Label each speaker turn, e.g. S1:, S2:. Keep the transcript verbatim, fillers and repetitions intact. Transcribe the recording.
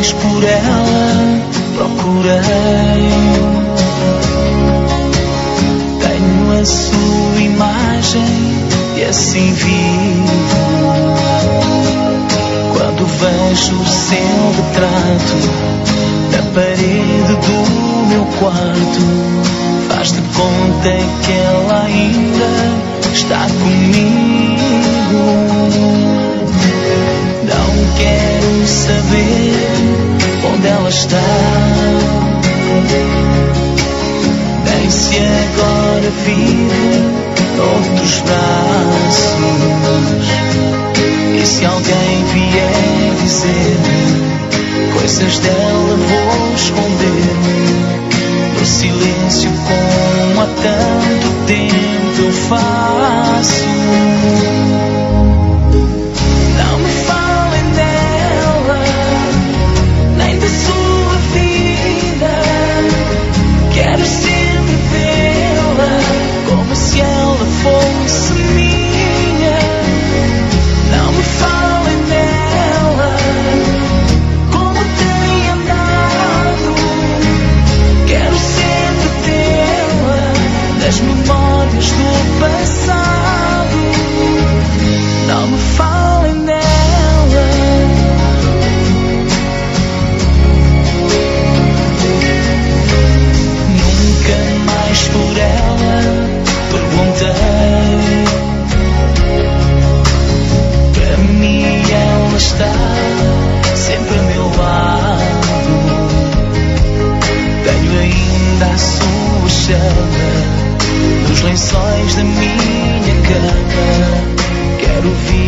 S1: mais por ela procurei. Tenho a sua imagem e assim vivo. Quando vejo o seu retrato na parede do meu quarto, faz de conta que ela ainda está comigo. Não quero saber onde ela está, nem se agora vive noutros braços. E se alguém vier dizer coisas dela, vou esconder-me no silêncio, como há tanto tempo eu faço. Não me falem dela, nem da sua vida. Quero sempre vê-la como se ela fosse minha. Não me falem dela, como tem andado. Quero sempre tê-la nas memórias do passado. Não me falem dela. Nunca mais por ela perguntei. Para mim ela está sempre a meu lado. Tenho ainda a sua chama nos lençóis da minha cama. Quero ouvir